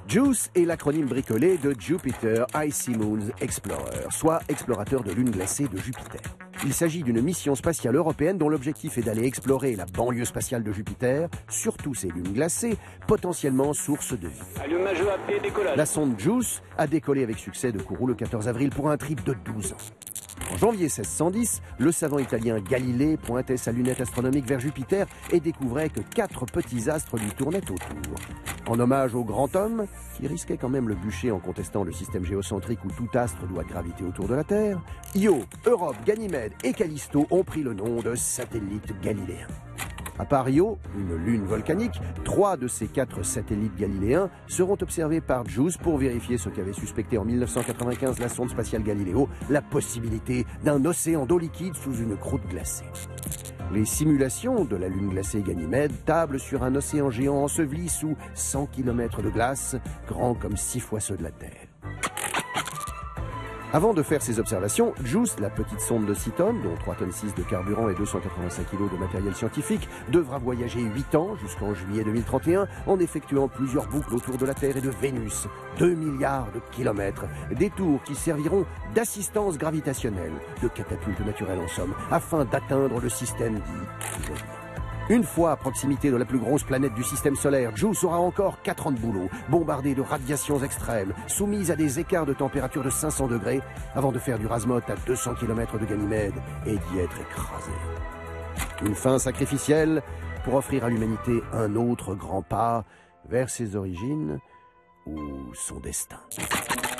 JUICE est l'acronyme bricolé de Jupiter Icy Moons Explorer, soit explorateur de lune glacée de Jupiter. Il s'agit d'une mission spatiale européenne dont l'objectif est d'aller explorer la banlieue spatiale de Jupiter, surtout ses lunes glacées, potentiellement source de vie. Allumage EAP, décollage. La sonde JUICE a décollé avec succès de Kourou le 14 avril pour un trip de 12 ans. En janvier 1610, le savant italien Galilée pointait sa lunette astronomique vers Jupiter et découvrait que 4 petits astres lui tournaient autour. En hommage au grand homme, qui risquait quand même le bûcher en contestant le système géocentrique où tout astre doit graviter autour de la Terre, Io, Europe, Ganymède et Callisto ont pris le nom de satellites galiléens. À part Io, une lune volcanique, 3 de ces 4 satellites galiléens seront observés par JUICE pour vérifier ce qu'avait suspecté en 1995 la sonde spatiale Galileo, la possibilité d'un océan d'eau liquide sous une croûte glacée. Les simulations de la lune glacée Ganymède tablent sur un océan géant enseveli sous 100 km de glace, grand comme 6 fois ceux de la Terre. Avant de faire ces observations, JUICE, la petite sonde de 6 tonnes, dont 3,6 tonnes de carburant et 285 kg de matériel scientifique, devra voyager 8 ans jusqu'en juillet 2031 en effectuant plusieurs boucles autour de la Terre et de Vénus. 2 milliards de kilomètres, des tours qui serviront d'assistance gravitationnelle, de catapulte naturelle en somme, afin d'atteindre le système dit « Une fois à proximité de la plus grosse planète du système solaire, JUICE aura encore 4 ans de boulot, bombardé de radiations extrêmes, soumise à des écarts de température de 500 degrés, avant de faire du razmote à 200 km de Ganymède et d'y être écrasé. Une fin sacrificielle pour offrir à l'humanité un autre grand pas vers ses origines ou son destin.